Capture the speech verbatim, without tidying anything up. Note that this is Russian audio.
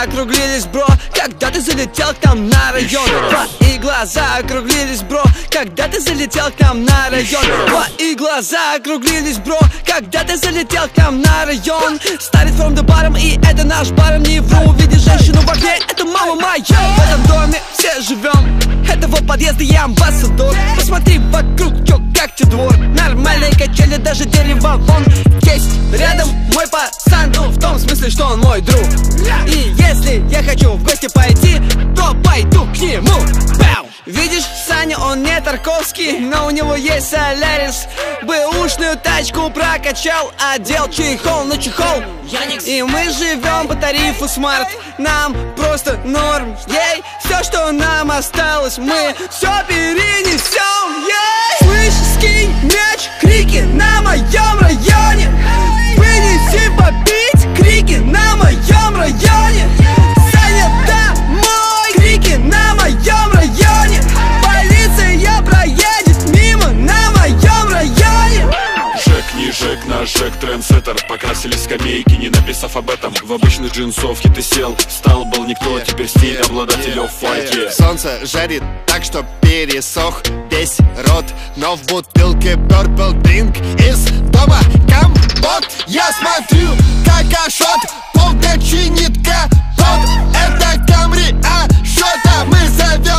округлились, бро, когда ты залетел к нам на район. Твои глаза округлились, бро, когда ты залетел к нам на район. Твои глаза округлились, бро, когда ты залетел к нам на район. Старит from the bottom, и это наш баром. Не вру, увидишь женщину в окне, это мама моя. В этом доме все живем, этого подъезда я амбассадор. Посмотри вокруг, чё, как тебе двор. Нормальные качели, даже дерево вон есть. Рядом мой пацан, ну в том смысле, что он мой друг. И если я хочу в гости пойти, то пойду к нему. Бау! Видишь, Саня, он не Тарковский, но у него есть Солярис. Бэушную тачку прокачал, одел чехол на чехол. И мы живем по тарифу смарт, нам просто норм, ей. Все, что нам осталось, мы все перенесем, ей. Слышь, скинь мяч, крики на моем районе. Вынеси попить, крики на моем районе. Саня, домой, крики на моем районе. Полиция проедет мимо на моем районе. Жек, не Жек, наш Жек, трендсеттер. Покрасили скамейки, не написав об этом. В обычной джинсовке ты сел, стал был никто, теперь стиль обладатель оф-вайт. Солнце жарит так, что пересох весь рот, но в бутылке Purple Drink из дома компот. Я смотрю, как Ашот полка чинит капот. Это Камри, а что-то мы зовем